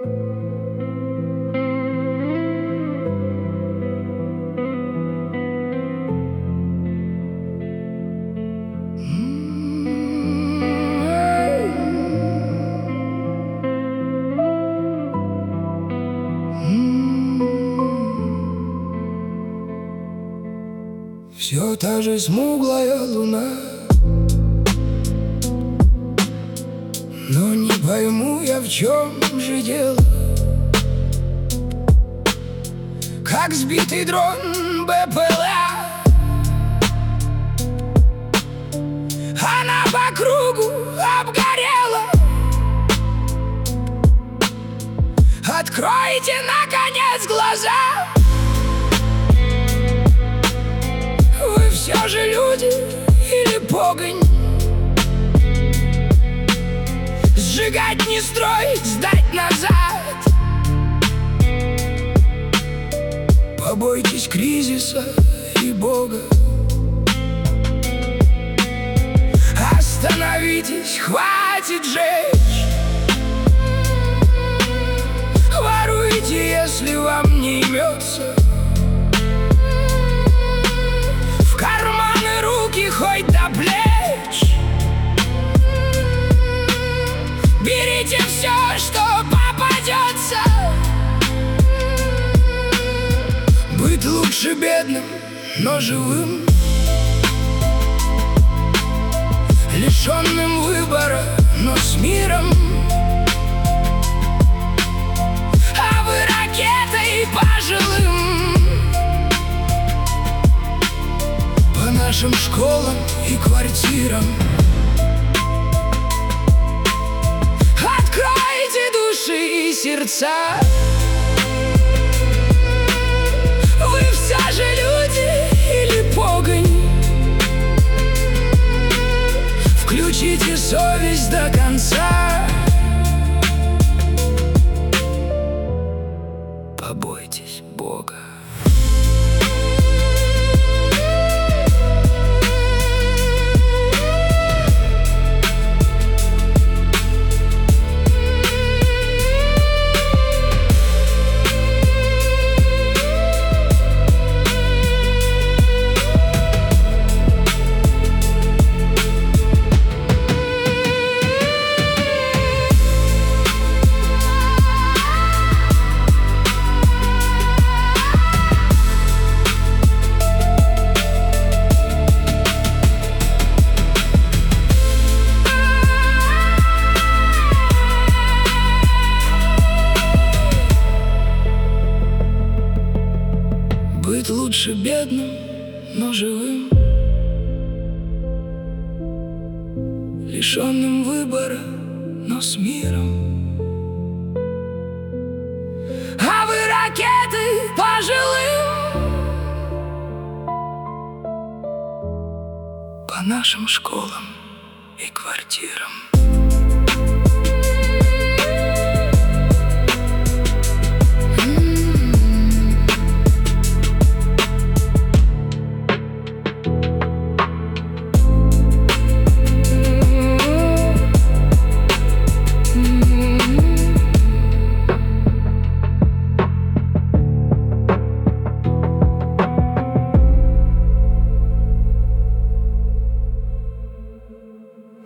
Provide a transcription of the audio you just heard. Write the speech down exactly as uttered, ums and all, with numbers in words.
Все та же смуглая луна, но не пойму я, в чем же дело. Как сбитый дрон бэ пэ эл а, она по кругу обгорела. Откройте, наконец, глаза. Вы все же люди или погонь? Сжигать не строить, сдать назад. Побойтесь кризиса и Бога. Остановитесь, хватит жечь. Воруйте, если вам не имется. В карманы руки хоть до плеч. Берите все, что попадется. Быть лучше бедным, но живым, лишенным выбора, но с миром. А вы ракетой пожилым, по нашим школам и квартирам. Откройте души и сердца. Вы все же люди или погонь? Включите совесть до конца. Побойтесь Бога. Быть лучше бедным, но живым, лишенным выбора, но с миром. А вы ракеты пожилым, по нашим школам и квартирам.